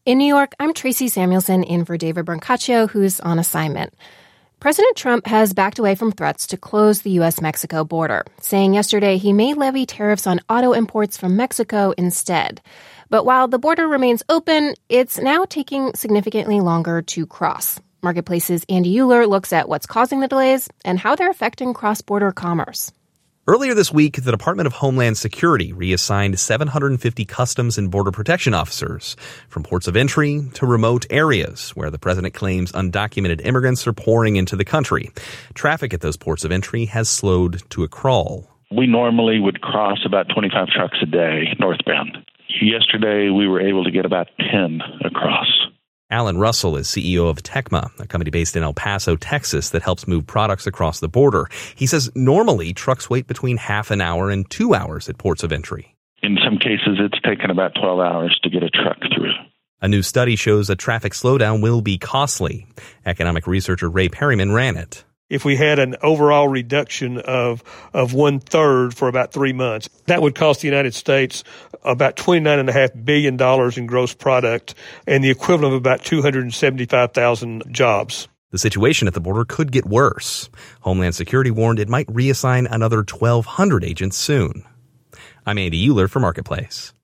In New York, I'm Tracy Samuelson in for David Brancaccio, who's on assignment. President Trump has backed away from threats to close the U.S.-Mexico border, saying yesterday he may levy tariffs on auto imports from Mexico instead. But while the border remains open, it's now taking significantly longer to cross. Marketplace's Andy Euler looks at what's causing the delays and how they're affecting cross-border commerce. Earlier this week, the Department of Homeland Security reassigned 750 Customs and Border Protection officers from ports of entry to remote areas where the president claims undocumented immigrants are pouring into the country. Traffic at those ports of entry has slowed to a crawl. We normally would cross about 25 trucks a day northbound. Yesterday, we were able to get about 10 across. Alan Russell is CEO of Tecma, a company based in El Paso, Texas, that helps move products across the border. He says normally trucks wait between half an hour and 2 hours at ports of entry. In some cases, it's taken about 12 hours to get a truck through. A new study shows a traffic slowdown will be costly. Economic researcher Ray Perryman ran it. If we had an overall reduction of 1/3 for about 3 months, that would cost the United States about $29.5 billion in gross product and the equivalent of about 275,000 jobs. The situation at the border could get worse. Homeland Security warned it might reassign another 1,200 agents soon. I'm Andy Euler for Marketplace.